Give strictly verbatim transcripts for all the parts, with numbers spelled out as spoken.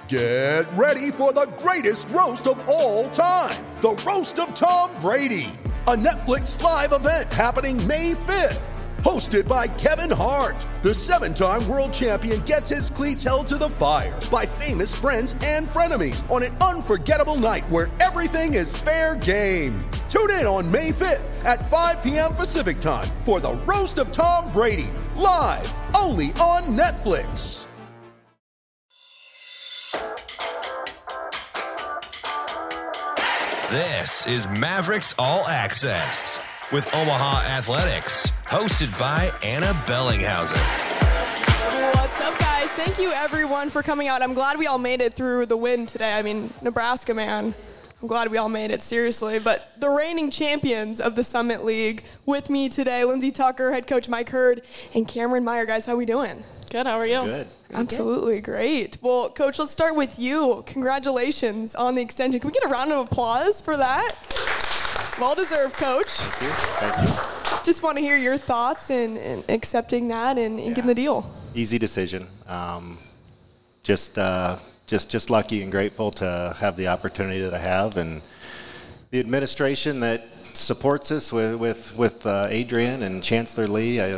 Get ready for the greatest roast of all time, the Roast of Tom Brady, a Netflix live event happening May fifth. Hosted by Kevin Hart, the seven-time world champion gets his cleats held to the fire by famous friends and frenemies on an unforgettable night where everything is fair game. Tune in on May fifth at five p.m. Pacific time for the Roast of Tom Brady, live only on Netflix. This is Mavericks All Access with Omaha Athletics, hosted by Anna Bellinghausen. What's up, guys? Thank you, everyone, for coming out. I'm glad we all made it through the win today. I mean, Nebraska, man. I'm glad we all made it, seriously. But the reigning champions of the Summit League with me today, Lindsay Tucker, head coach Mike Hurd, and Cameron Meyer. Guys, how we doing? Good. How are you? Good. Absolutely great. Well, Coach, let's start with you. Congratulations on the extension. Can we get a round of applause for that? Well-deserved, Coach. Thank you. Thank you. Just want to hear your thoughts in, in accepting that and, and Yeah. getting the deal. Easy decision. Um, just, uh, just, just lucky and grateful to have the opportunity that I have, and the administration that supports us with with, with uh, Adrian and Chancellor Lee. I,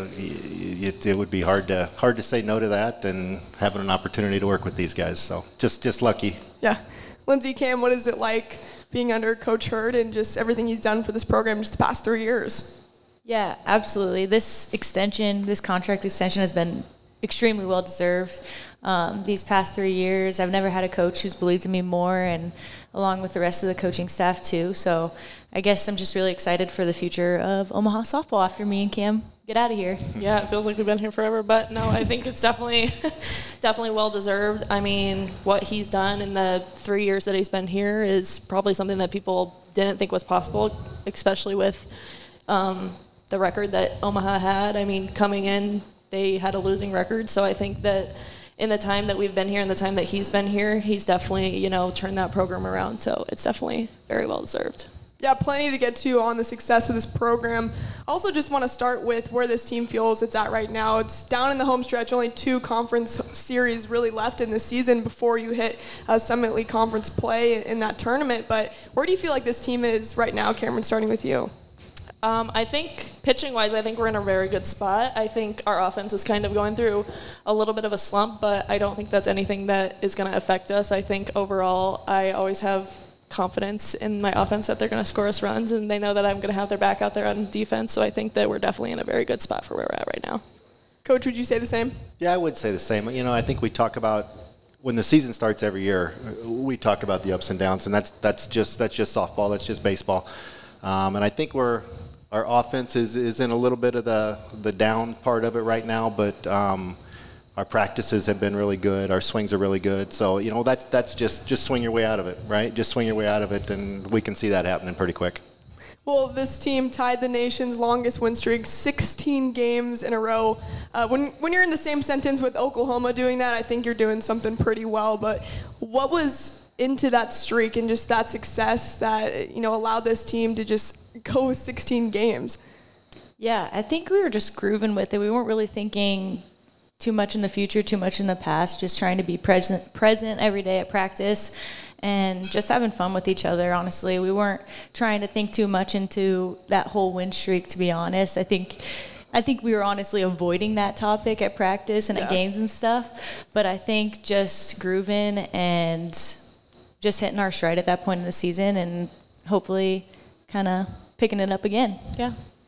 it, it would be hard to hard to say no to that, and having an opportunity to work with these guys. So just just lucky. Yeah. Lindsay, Cam, what is it like being under Coach Hurd and just everything he's done for this program just the past three years? Yeah, absolutely. This extension, this contract extension has been extremely well deserved. Um, these past three years, I've never had a coach who's believed in me more, and along with the rest of the coaching staff too. So I guess I'm just really excited for the future of Omaha softball after me and Cam get out of here. Yeah, it feels like we've been here forever, but no, I think it's definitely definitely well deserved. I mean, what he's done in the three years that he's been here is probably something that people didn't think was possible, especially with um, the record that Omaha had. I mean, coming in, they had a losing record, so I think that in the time that we've been here and the time that he's been here, he's definitely, you know, turned that program around. So it's definitely very well deserved. Yeah, plenty to get to on the success of this program. Also just want to start with where this team feels it's at right now. It's down in the home stretch, only two conference series really left in the season before you hit uh, Summit League conference play in that tournament. But where do you feel like this team is right now, Cameron, starting with you? Um, I think pitching-wise, I think we're in a very good spot. I think our offense is kind of going through a little bit of a slump, but I don't think that's anything that is going to affect us. I think overall, I always have confidence in my offense that they're going to score us runs, and they know that I'm going to have their back out there on defense. So I think that we're definitely in a very good spot for where we're at right now. Coach, would you say the same? Yeah, I would say the same. You know, I think we talk about when the season starts every year, we talk about the ups and downs, and that's that's just that's just softball, that's just baseball, um, and I think we're. Our offense is, is in a little bit of the, the down part of it right now, but um, our practices have been really good. Our swings are really good. So, you know, that's that's just, just swing your way out of it, right? Just swing your way out of it, and we can see that happening pretty quick. Well, this team tied the nation's longest win streak, sixteen games in a row. Uh, when when you're in the same sentence with Oklahoma doing that, I think you're doing something pretty well. But what was into that streak and just that success that, you know, allowed this team to just go with sixteen games? Yeah, I think we were just grooving with it. We weren't really thinking too much in the future, too much in the past, just trying to be present present every day at practice and just having fun with each other, honestly. We weren't trying to think too much into that whole win streak, to be honest. I think I think we were honestly avoiding that topic at practice and yeah. at games and stuff. But I think just grooving and just hitting our stride at that point in the season and hopefully kind of picking it up again. Yeah.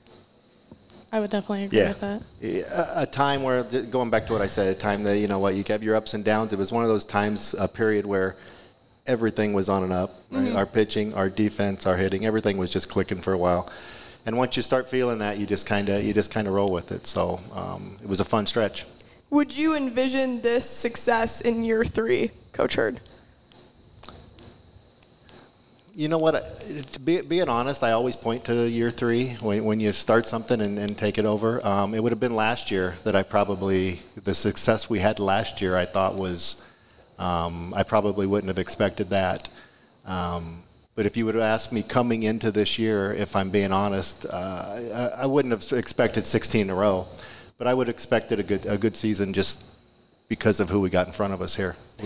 I would definitely agree yeah. with that. A, a time where, going back to what I said, a time that, you know what, you have your ups and downs. It was one of those times, a period where everything was on and up. Right? Mm-hmm. Our pitching, our defense, our hitting, everything was just clicking for a while. And once you start feeling that, you just kind of you just kind of roll with it. So um, it was a fun stretch. Would you envision this success in year three, Coach Hurd? You know what? To be, being honest, I always point to year three when, when you start something and, and take it over. Um, it would have been last year that I probably, the success we had last year, I thought was, um, I probably wouldn't have expected that. Um, but if you would have asked me coming into this year, if I'm being honest, uh, I, I wouldn't have expected sixteen in a row. But I would have expected a good a good season just because of who we got in front of us here.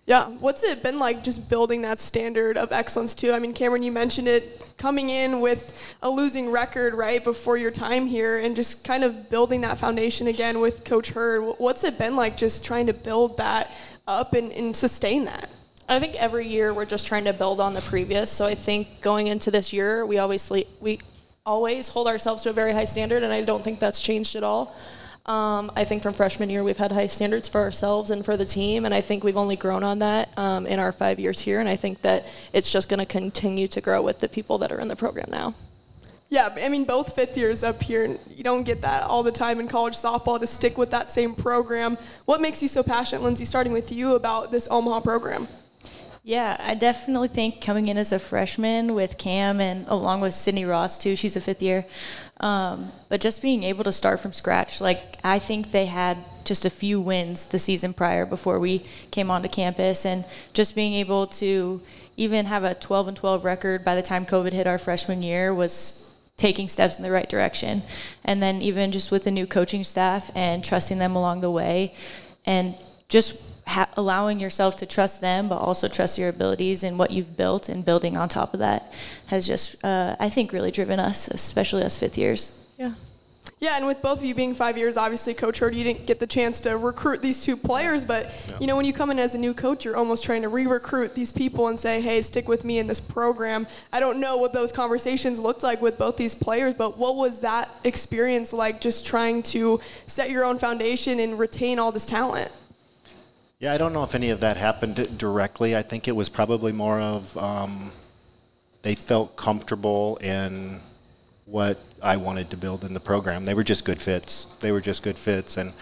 Yeah, what's it been like just building that standard of excellence too? I mean, Cameron, you mentioned it, coming in with a losing record right before your time here and just kind of building that foundation again with Coach Hurd. What's it been like just trying to build that up and, and sustain that? I think every year we're just trying to build on the previous. So I think going into this year, we obviously we always hold ourselves to a very high standard, and I don't think that's changed at all. Um, I think from freshman year we've had high standards for ourselves and for the team, and I think we've only grown on that um, in our five years here, and I think that it's just going to continue to grow with the people that are in the program now. Yeah, I mean, both fifth years up here, you don't get that all the time in college softball to stick with that same program. What makes you so passionate, Lindsay, starting with you, about this Omaha program? Yeah, I definitely think coming in as a freshman with Cam and along with Sydney Ross too, she's a fifth year, um, but just being able to start from scratch. Like, I think they had just a few wins the season prior before we came onto campus, and just being able to even have a twelve and twelve record by the time COVID hit our freshman year was taking steps in the right direction. And then even just with the new coaching staff and trusting them along the way, and just Ha- allowing yourself to trust them, but also trust your abilities and what you've built, and building on top of that has just, uh, I think, really driven us, especially us fifth years. Yeah. Yeah, and with both of you being five years, obviously, Coach Hurd, you didn't get the chance to recruit these two players, but, yeah. you know, when you come in as a new coach, you're almost trying to re-recruit these people and say, hey, stick with me in this program. I don't know what those conversations looked like with both these players, but what was that experience like, just trying to set your own foundation and retain all this talent? Yeah, I don't know if any of that happened directly. I think it was probably more of um, they felt comfortable in what I wanted to build in the program. They were just good fits. They were just good fits. And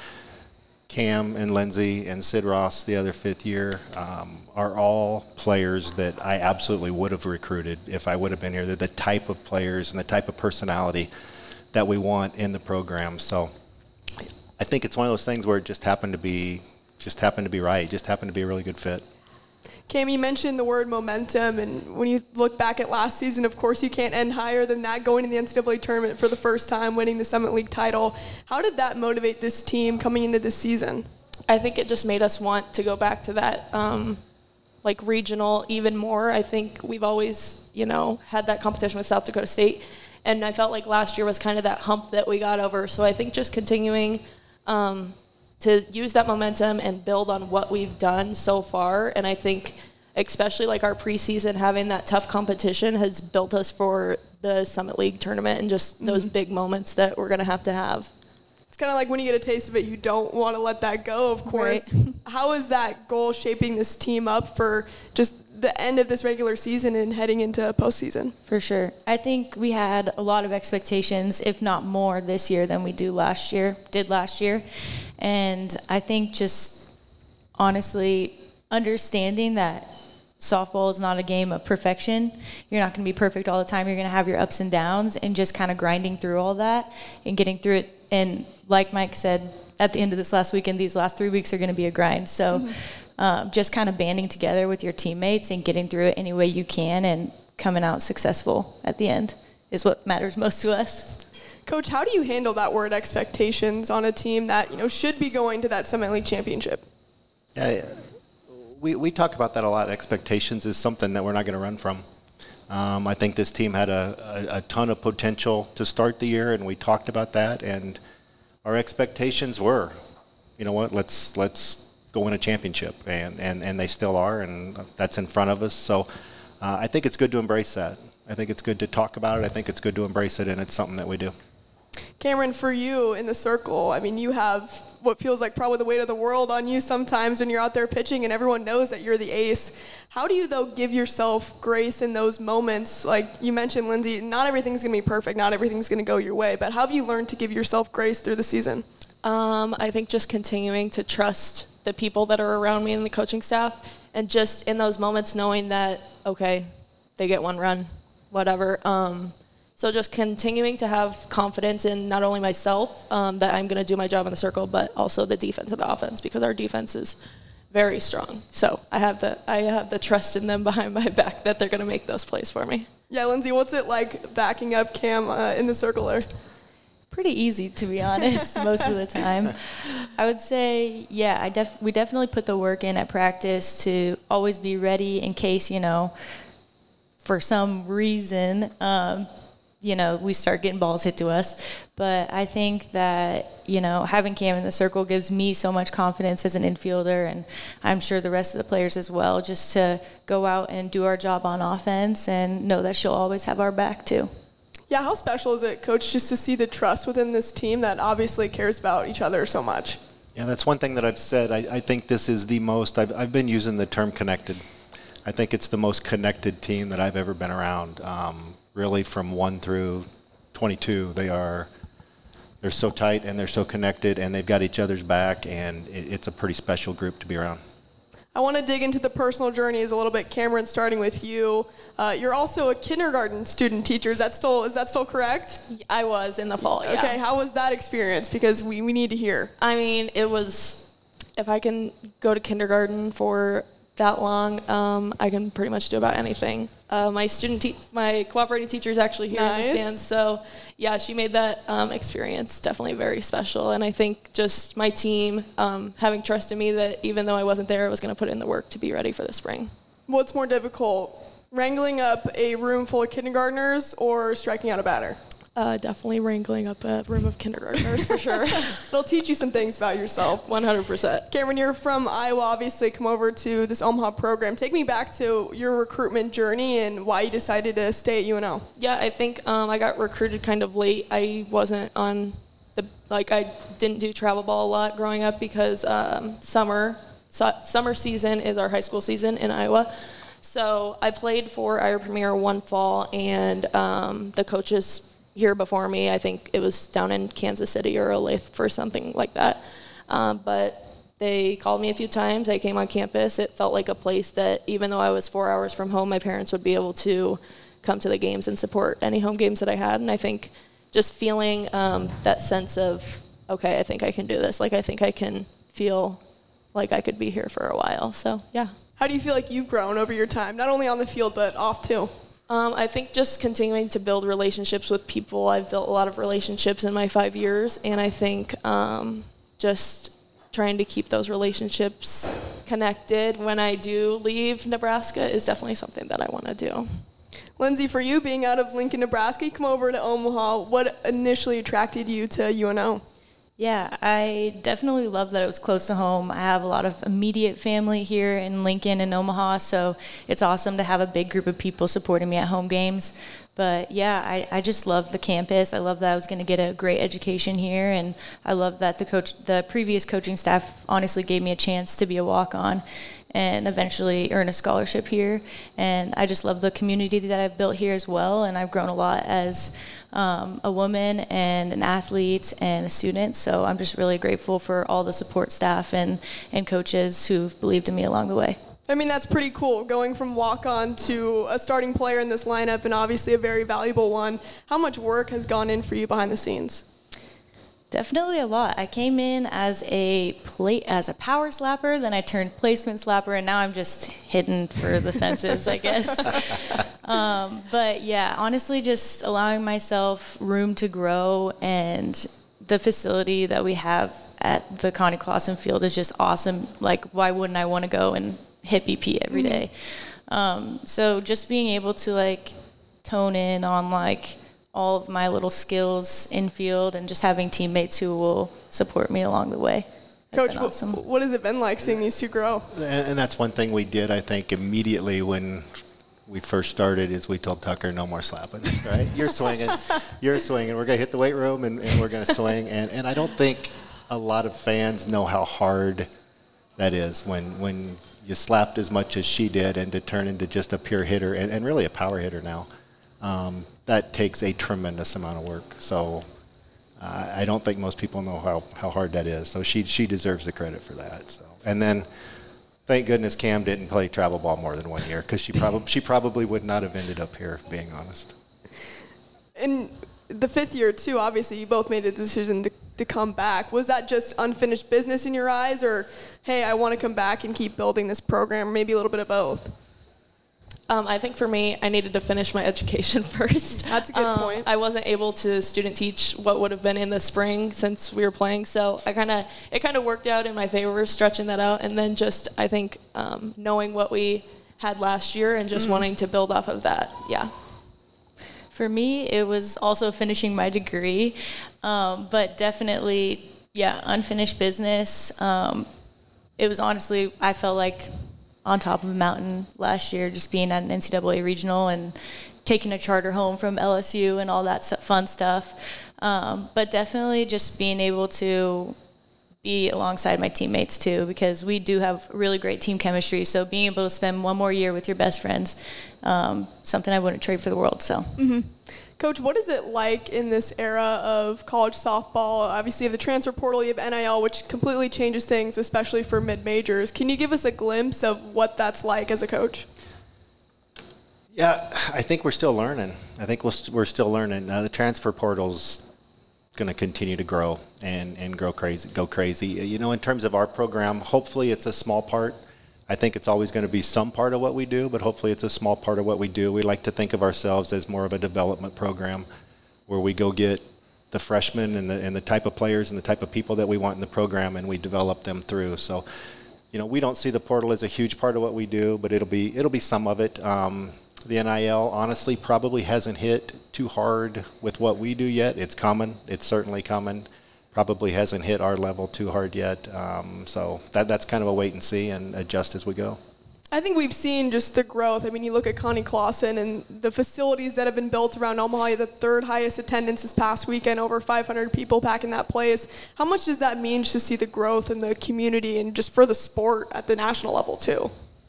Cam and Lindsay and Sid Ross, the other fifth year, um, are all players that I absolutely would have recruited if I would have been here. They're the type of players and the type of personality that we want in the program. So I think it's one of those things where it just happened to be just happened to be right, just happened to be a really good fit. Cam, you mentioned the word momentum, and when you look back at last season, of course, you can't end higher than that, going to the N C double A tournament for the first time, winning the Summit League title. How did that motivate this team coming into this season? I think it just made us want to go back to that, um, like, regional even more. I think we've always, you know, had that competition with South Dakota State, and I felt like last year was kind of that hump that we got over. So I think just continuing um, – to use that momentum and build on what we've done so far. And I think especially like our preseason, having that tough competition has built us for the Summit League tournament and just mm-hmm. those big moments that we're going to have to have. It's kind of like when you get a taste of it, you don't want to let that go, of course. Right. How is that goal shaping this team up for just the end of this regular season and heading into postseason? For sure. I think we had a lot of expectations, if not more, this year than we do last year, did last year. And I think just honestly understanding that softball is not a game of perfection. You're not going to be perfect all the time. You're going to have your ups and downs, and just kind of grinding through all that and getting through it. And like Mike said, at the end of this last weekend, these last three weeks are going to be a grind. So mm-hmm. um, just kind of banding together with your teammates and getting through it any way you can and coming out successful at the end is what matters most to us. Coach, how do you handle that word expectations on a team that, you know, should be going to that Summit League championship? Yeah, we, we talk about that a lot. Expectations is something that we're not going to run from. Um, I think this team had a, a, a ton of potential to start the year, and we talked about that. And our expectations were, you know what, let's let's go win a championship, and, and, and they still are, and that's in front of us. So uh, I think it's good to embrace that. I think it's good to talk about it. I think it's good to embrace it, and it's something that we do. Cameron, for you in the circle, I mean, you have what feels like probably the weight of the world on you sometimes when you're out there pitching and everyone knows that you're the ace. How do you, though, give yourself grace in those moments? Like you mentioned, Lindsay, not everything's going to be perfect. Not everything's going to go your way. But how have you learned to give yourself grace through the season? Um, I think just continuing to trust the people that are around me and the coaching staff, and just in those moments knowing that, okay, they get one run, whatever. Um, So just continuing to have confidence in not only myself, um, that I'm going to do my job in the circle, but also the defense and the offense, because our defense is very strong. So I have the I have the trust in them behind my back that they're going to make those plays for me. Yeah, Lindsay, what's it like backing up Cam uh, in the circle there? pretty easy, to be honest, most of the time. I would say, yeah, I def- we definitely put the work in at practice to always be ready in case, you know, for some reason, um, you know, we start getting balls hit to us. But I think that, you know, having Cam in the circle gives me so much confidence as an infielder, and I'm sure the rest of the players as well, just to go out and do our job on offense and know that she'll always have our back too. Yeah, how special is it, Coach, just to see the trust within this team that obviously cares about each other so much? Yeah, that's one thing that I've said. I, I think this is the most, I've, I've been using the term connected. I think it's the most connected team that I've ever been around. Um, really from one through twenty-two, they are, they're so tight and they're so connected and they've got each other's back, and it, it's a pretty special group to be around. I want to dig into the personal journeys a little bit. Cameron, starting with you. Uh, you're also a kindergarten student teacher. Is that still is that still correct? I was in the fall, yeah. Okay, how was that experience? Because we, we need to hear. I mean, it was, if I can go to kindergarten for that long, um, I can pretty much do about anything. Uh, my student, te- my cooperating teacher is actually here Nice. in the stands, so yeah, she made that um, experience definitely very special. And I think just my team um, having trust in me that even though I wasn't there, I was going to put in the work to be ready for the spring. What's more difficult, wrangling up a room full of kindergartners or striking out a batter? Uh, definitely wrangling up a room of kindergartners for sure. It'll teach you some things about yourself. one hundred percent. Cameron, you're from Iowa, obviously, come over to this Omaha program. Take me back to your recruitment journey and why you decided to stay at U N O. Yeah, I think um, I got recruited kind of late. I wasn't on the, like I didn't do travel ball a lot growing up because um, summer, so, summer season is our high school season in Iowa. So I played for Iowa Premier one fall, and um, the coaches here before me, I think it was down in Kansas City or Olathe for something like that. Um, but they called me a few times. I came on campus. It felt like a place that even though I was four hours from home, my parents would be able to come to the games and support any home games that I had. And I think just feeling um, that sense of, okay, I think I can do this. Like, I think I can feel like I could be here for a while. So, yeah. How do you feel like you've grown over your time, not only on the field, but off too? Um, I think just continuing to build relationships with people. I've built a lot of relationships in my five years, and I think um, just trying to keep those relationships connected when I do leave Nebraska is definitely something that I want to do. Lindsay, for you, being out of Lincoln, Nebraska, you come over to Omaha. What initially attracted you to U N O? Yeah, I definitely love that it was close to home. I have a lot of immediate family here in Lincoln and Omaha, so it's awesome to have a big group of people supporting me at home games. But yeah, I, I just love the campus. I love that I was going to get a great education here, and I love that the coach, the previous coaching staff honestly gave me a chance to be a walk-on and eventually earn a scholarship here. And I just love the community that I've built here as well, and I've grown a lot as um, a woman and an athlete and a student. So I'm just really grateful for all the support staff and, and coaches who've believed in me along the way. I mean, that's pretty cool, going from walk-on to a starting player in this lineup, and obviously a very valuable one. How much work has gone in for you behind the scenes? Definitely a lot. I came in as a play as a power slapper, then I turned placement slapper, and now I'm just hidden for the fences, I guess. Um, but yeah, honestly, just allowing myself room to grow, and the facility that we have at the Connie Clausen Field is just awesome. Like, why wouldn't I want to go and hit B P every day? Mm-hmm. Um, so just being able to like tone in on like all of my little skills in field and just having teammates who will support me along the way. Coach, awesome. what has it been like seeing these two grow? And, and that's one thing we did, I think, immediately when we first started is we told Tucker, no more slapping, right? You're swinging, you're swinging. We're going to hit the weight room and, and we're going to swing. And, and I don't think a lot of fans know how hard that is when, when you slapped as much as she did and to turn into just a pure hitter and, and really a power hitter now. Um, that takes a tremendous amount of work. So uh, I don't think most people know how, how hard that is. So she she deserves the credit for that. So and then thank goodness Cam didn't play travel ball more than one year because she probably she probably would not have ended up here, being honest. In the fifth year too, obviously you both made a decision to, to come back. Was that just unfinished business in your eyes, or hey, I want to come back and keep building this program, or maybe a little bit of both? Um, I think for me, I needed to finish my education first. That's a good Um, point. I wasn't able to student teach what would have been in the spring since we were playing, so I kind of it kind of worked out in my favor, stretching that out, and then just I think um, knowing what we had last year and just wanting to build off of that. Yeah. For me, it was also finishing my degree, um, but definitely, yeah, unfinished business. Um, it was honestly, I felt like on top of a mountain last year, just being at an N C double A regional and taking a charter home from L S U and all that fun stuff. Um, but definitely just being able to be alongside my teammates too, because we do have really great team chemistry. So being able to spend one more year with your best friends, um, something I wouldn't trade for the world. So. Mm-hmm. Coach, what is it like in this era of college softball? Obviously, you have the transfer portal, you have N I L, which completely changes things, especially for mid-majors. Can you give us a glimpse of what that's like as a coach? Yeah, I think we're still learning. I think we'll, we're still learning. Uh, the transfer portal's going to continue to grow and, and grow crazy, go crazy. You know, in terms of our program, hopefully it's a small part. I think it's always going to be some part of what we do, but hopefully it's a small part of what we do. We like to think of ourselves as more of a development program where we go get the freshmen and the and the type of players and the type of people that we want in the program, and we develop them through. So, you know, we don't see the portal as a huge part of what we do, but it'll be it'll be some of it. Um, the N I L honestly probably hasn't hit too hard with what we do yet. It's coming. It's certainly coming. Probably hasn't hit our level too hard yet. Um, so that that's kind of a wait and see and adjust as we go. I think we've seen just the growth. I mean, you look at Connie Clausen and the facilities that have been built around Omaha, the third highest attendance this past weekend, over five hundred people back in that place. How much does that mean to see the growth in the community and just for the sport at the national level too?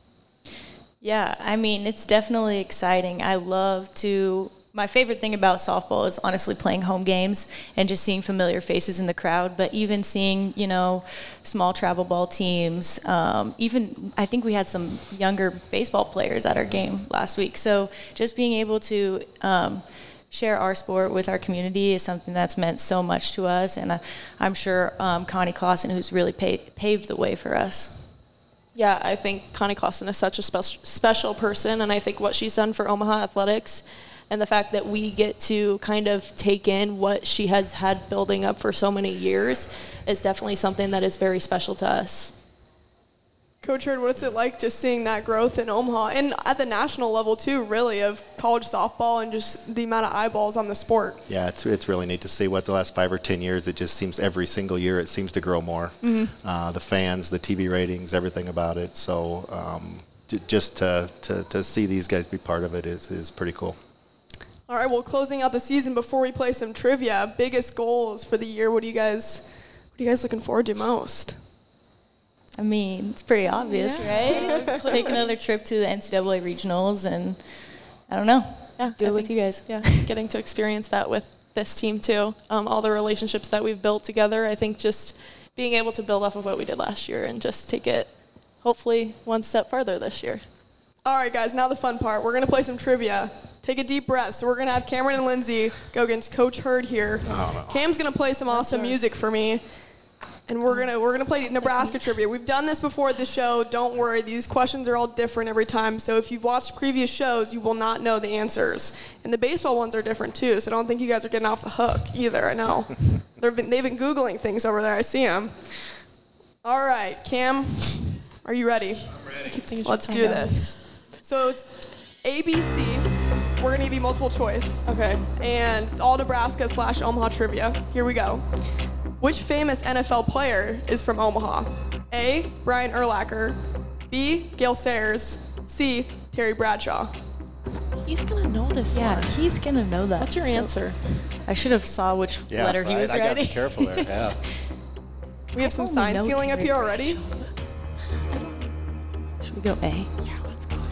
Yeah, I mean, it's definitely exciting. I love to, my favorite thing about softball is honestly playing home games and just seeing familiar faces in the crowd, but even seeing, you know, small travel ball teams, um, even I think we had some younger baseball players at our game last week. So just being able to um, share our sport with our community is something that's meant so much to us, and I, I'm sure um, Connie Clausen, who's really paved, paved the way for us. Yeah, I think Connie Clausen is such a spe- special person, and I think what she's done for Omaha Athletics and the fact that we get to kind of take in what she has had building up for so many years is definitely something that is very special to us. Coach Hurd, what's it like just seeing that growth in Omaha and at the national level too, really, of college softball and just the amount of eyeballs on the sport? Yeah, it's it's really neat to see what the last five or ten years, it just seems every single year it seems to grow more. Mm-hmm. Uh, the fans, the T V ratings, everything about it. So um, j- just to, to, to see these guys be part of it is, is pretty cool. All right, well, closing out the season before we play some trivia, biggest goals for the year, what do you guys, what are you guys looking forward to most? I mean, it's pretty obvious, yeah. Right? Take another trip to the N C double A regionals, and I don't know, yeah, do I it with think, you guys. Yeah, getting to experience that with this team too. Um, all the relationships that we've built together, I think just being able to build off of what we did last year and just take it, hopefully, one step further this year. All right, guys, now the fun part. We're going to play some trivia. Take a deep breath. So we're going to have Cameron and Lindsay go against Coach Hurd here. Oh, no. Cam's going to play some awesome music for me. And we're gonna we're gonna play Nebraska trivia. We've done this before at the show. Don't worry, these questions are all different every time. So if you've watched previous shows, you will not know the answers. And the baseball ones are different too. So I don't think you guys are getting off the hook either. I know they've been they've been googling things over there. I see them. All right, Cam, are you ready? I'm ready. Let's do this. So it's A B C. We're gonna give you multiple choice. Okay. And it's all Nebraska slash Omaha trivia. Here we go. Which famous N F L player is from Omaha? A. Brian Urlacher. B. Gale Sayers. C. Terry Bradshaw. He's going to know this Yeah, one. he's going to know that. What's your So- answer? I should have saw which Yeah, letter he right? was I gotta writing. be careful there. Yeah. We have some only sign know stealing up Terry here already. Should we go A? Yeah, let's go.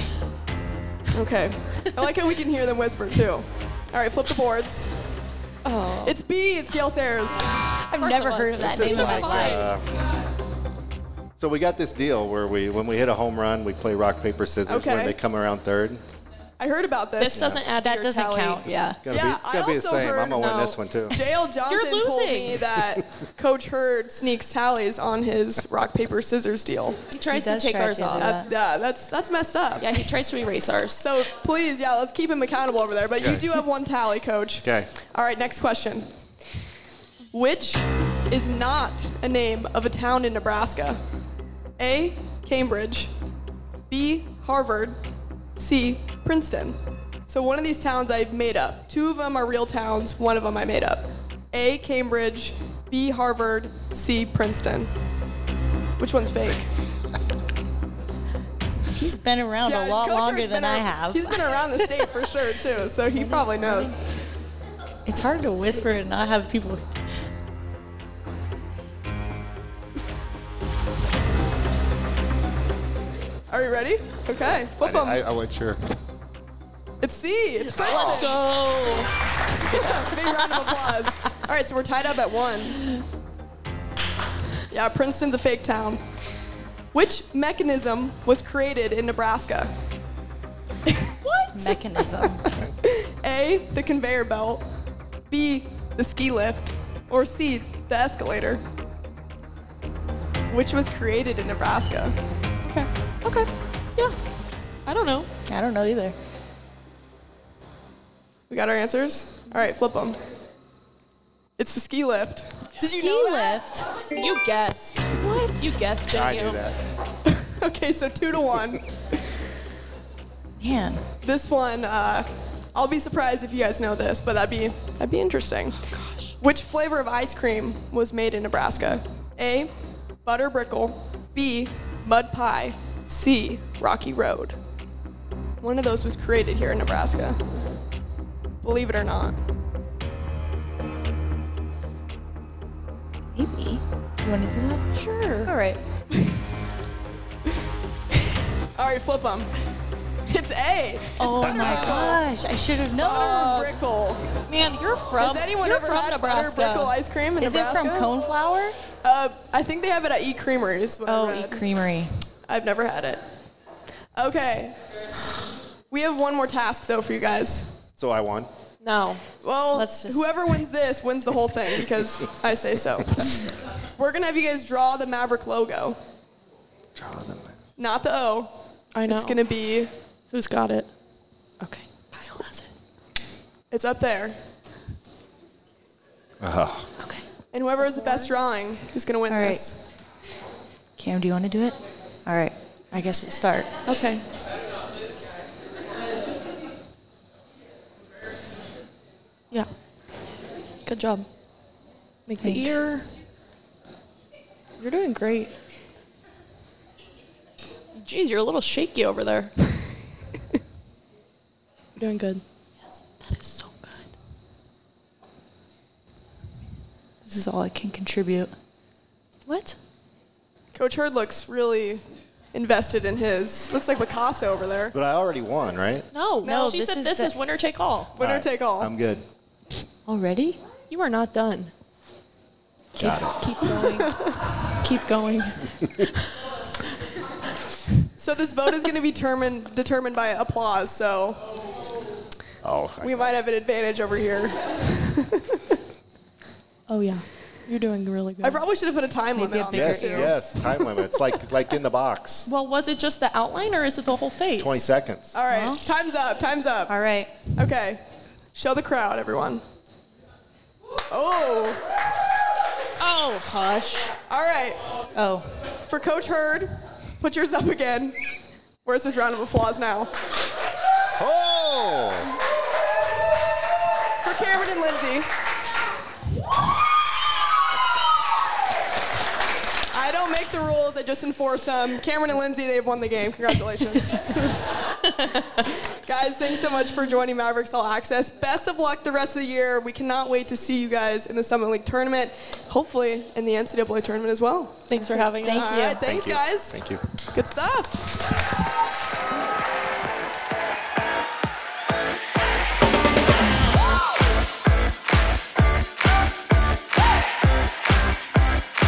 Okay. I like how we can hear them whisper too. All right, flip the boards. Oh. It's B. It's Gale Sayers. I've course never it was. heard of that This is name in my like, life. uh, so we got this deal where we, when we hit a home run, we play rock, paper, scissors Okay. where they come around third. I heard about this. This doesn't add to That your doesn't tally. count. Yeah. It's gonna Yeah, be, it's gonna I be the also same. heard- I'm gonna win No. this one too. J L Johnson You're told losing. me that Coach Hurd sneaks tallies on his rock paper scissors deal. He tries He to does take try ours to do off. that. That, yeah, that's that's messed up. Yeah, he tries to erase ours. So please, yeah, let's keep him accountable over there. But you Okay. do have one tally, Coach. Okay. All right, next question. Which is not a name of a town in Nebraska? A. Cambridge. B. Harvard. C. Princeton. So one of these towns I made up. Two of them are real towns. One of them I made up. A. Cambridge. B. Harvard. C. Princeton. Which one's fake? He's been around Yeah, a lot Coach longer Hurd's than been I ar- have. He's been around the state for sure too, so he probably knows. It's hard to whisper and not have people. Are you ready? Okay, flip them. I, I wasn't sure. It's C. It's Princeton. Let's go. Big round of applause. All right, so we're tied up at one. Yeah, Princeton's a fake town. Which mechanism was created in Nebraska? What? Mechanism. A, the conveyor belt. B, the ski lift. Or C, the escalator. Which was created in Nebraska? Okay. Okay. Yeah. I don't know. I don't know either. We got our answers? All right, flip them. It's the ski lift. Did you Ski know that? lift. You guessed. What? You guessed, didn't I you? knew that. Okay, so two to one. Man. This one, uh, I'll be surprised if you guys know this, but that'd be that'd be interesting. Oh, gosh. Which flavor of ice cream was made in Nebraska? A, butter brickle. B, mud pie. C, Rocky Road. One of those was created here in Nebraska. Believe it or not. Maybe. You want to do that? Sure. All right. All right, flip them. It's A. It's Oh butter my brickle. gosh, I should have known. Butter brickle. Man, you're from. Has anyone you're ever from had Nebraska. butter brickle ice cream in Is it Nebraska? from Cone Flour? Uh, I think they have it at E Creamery. Is what I Oh, read. Eat Creamery. I've never had it. Okay. We have one more task though for you guys. So I won. No. Well, Let's just- whoever wins this wins the whole thing because I say so. We're gonna have you guys draw the Maverick logo, Draw them. not the O. I know. It's gonna be. Who's got it? Okay. Kyle has it. It's up there, Oh. Okay. and whoever has the best drawing is gonna win All right. this. Cam, do you want to do it? All right. I guess we'll start. Okay. Yeah. Good job. Make the Thanks. ear. You're doing great. Geez, you're a little shaky over there. You're doing good. Yes, that is so good. This is all I can contribute. What? Coach Hurd looks really invested in his. Looks like Picasso over there. But I already won, right? No, No, She this said is this the- is winner take all. Winner All right. take all. I'm good. Already? You are not done. Got it. Keep going. Keep going. So this vote is going to be determined determined by applause. So Oh. I- we might have an advantage over here. Oh yeah, you're doing really good. I probably should have put a time Maybe limit a on bigger this Yes, too. yes. Time limit. It's like like in the box. Well, was it just the outline or is it the whole face? Twenty seconds. All right, Well. time's up. Time's up. All right. Okay, show the crowd, everyone. Oh, Oh, hush. all right. Oh. For Coach Hurd, put yours up again. Where's this round of applause now? Oh! For Cameron and Lindsay. I don't make the rules, I just enforce them. Cameron and Lindsay, they've won the game. Congratulations. Guys, thanks so much for joining Mavericks All Access. Best of luck the rest of the year. We cannot wait to see you guys in the Summit League tournament, hopefully in the N C double A tournament as well. Thanks for having Thank us. All you. right, thanks, Thank you. guys. Thank you. Good stuff.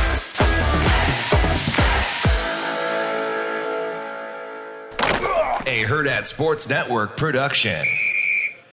A A Hurrdat Sports Network production.